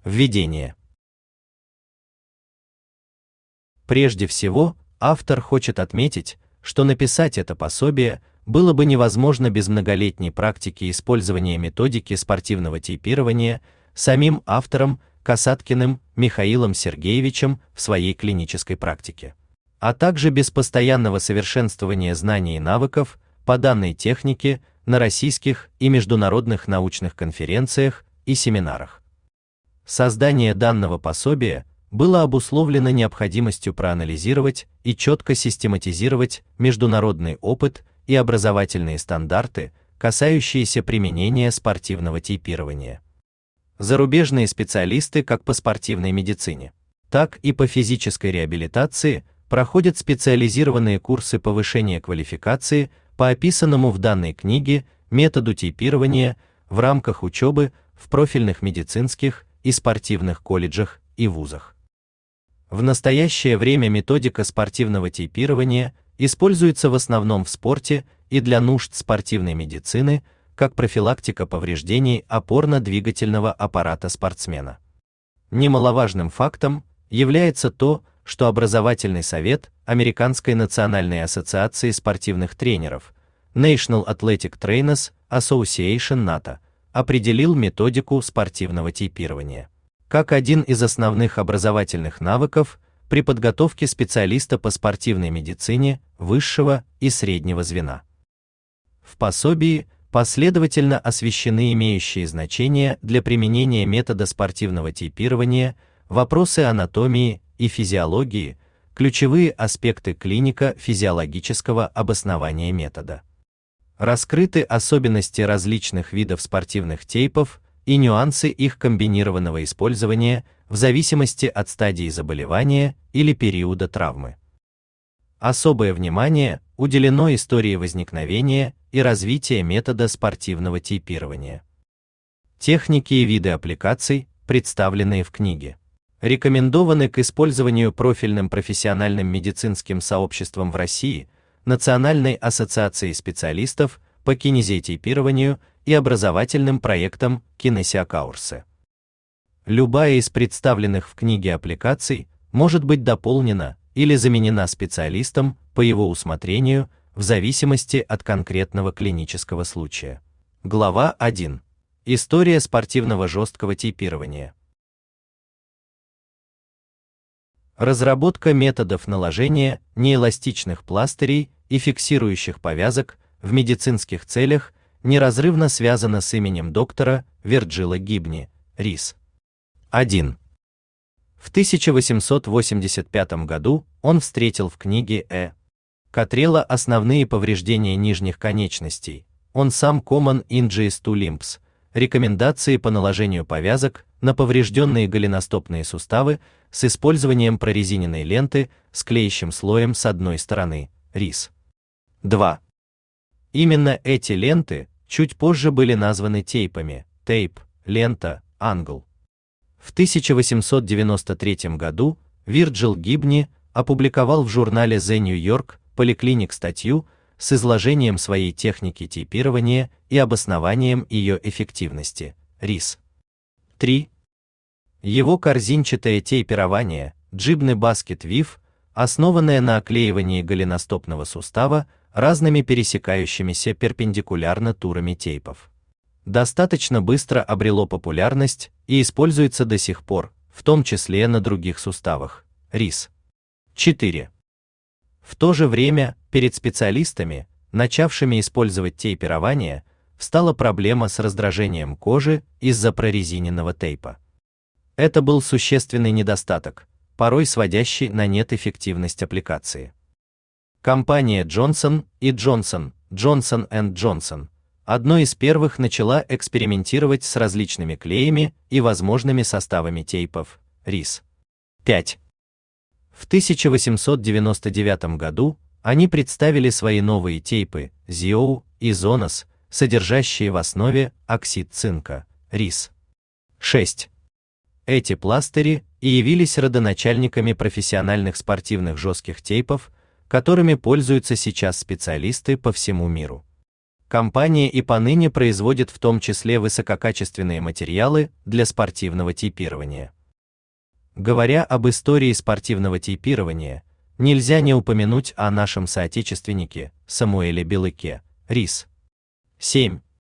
Введение. Прежде всего, автор хочет отметить, что написать это пособие было бы невозможно без многолетней практики использования методики спортивного типирования самим автором Касаткиным Михаилом Сергеевичем в своей клинической практике, а также без постоянного совершенствования знаний и навыков по данной технике на российских и международных научных конференциях и семинарах. Создание данного пособия было обусловлено необходимостью проанализировать и четко систематизировать международный опыт и образовательные стандарты, касающиеся применения спортивного типирования. Зарубежные специалисты как по спортивной медицине, так и по физической реабилитации проходят специализированные курсы повышения квалификации по описанному в данной книге методу типирования в рамках учебы в профильных медицинских и спортивных колледжах и вузах. В настоящее время методика спортивного типирования используется в основном в спорте и для нужд спортивной медицины, как профилактика повреждений опорно-двигательного аппарата спортсмена. Немаловажным фактом является то, что образовательный совет Американской национальной ассоциации спортивных тренеров National Athletic Trainers Association (NATO) определил методику спортивного типирования как один из основных образовательных навыков при подготовке специалиста по спортивной медицине высшего и среднего звена. В пособии последовательно освещены имеющие значение для применения метода спортивного типирования вопросы анатомии и физиологии, ключевые аспекты клинико-физиологического обоснования метода. Раскрыты особенности различных видов спортивных тейпов и нюансы их комбинированного использования в зависимости от стадии заболевания или периода травмы. Особое внимание уделено истории возникновения и развития метода спортивного типирования. Техники и виды аппликаций, представленные в книге, рекомендованы к использованию профильным профессиональным медицинским сообществом в России, Национальной ассоциацией специалистов по кинезиотипированию и образовательным проектом Кинесиокаурсе. Любая из представленных в книге аппликаций может быть дополнена или заменена специалистом по его усмотрению в зависимости от конкретного клинического случая. Глава 1. История спортивного жесткого типирования. Разработка методов наложения неэластичных пластырей и фиксирующих повязок в медицинских целях неразрывно связана с именем доктора Вирджилла Гибни, Рис. 1. В 1885 году он встретил в книге Котрелла основные повреждения нижних конечностей, он сам Common Injuries to Limbs, рекомендации по наложению повязок на поврежденные голеностопные суставы с использованием прорезиненной ленты с клеящим слоем с одной стороны, Рис. 2. Именно эти ленты чуть позже были названы тейпами, тейп, лента, англ. В 1893 году Вирджилл Гибни опубликовал в журнале The New York Polyclinic статью с изложением своей техники типирования и обоснованием ее эффективности, Рис. 3. Его корзинчатое тейпирование, Джибны Баскет Вив, основанное на оклеивании голеностопного сустава разными пересекающимися перпендикулярно турами тейпов, достаточно быстро обрело популярность и используется до сих пор, в том числе на других суставах, Рис. 4. В то же время, перед специалистами, начавшими использовать тейпирование, встала проблема с раздражением кожи из-за прорезиненного тейпа. Это был существенный недостаток, порой сводящий на нет эффективность аппликации. Компания Johnson & Johnson, Johnson & Johnson, одной из первых начала экспериментировать с различными клеями и возможными составами тейпов, Рис. 5. В 1899 году они представили свои новые тейпы, Zio и Zonas, содержащие в основе оксид цинка, Рис. 6. Эти пластыри и явились родоначальниками профессиональных спортивных жестких тейпов, которыми пользуются сейчас специалисты по всему миру. Компания и поныне производит в том числе высококачественные материалы для спортивного типирования. Говоря об истории спортивного типирования, нельзя не упомянуть о нашем соотечественнике Самуэле Белыке, РИС. 7.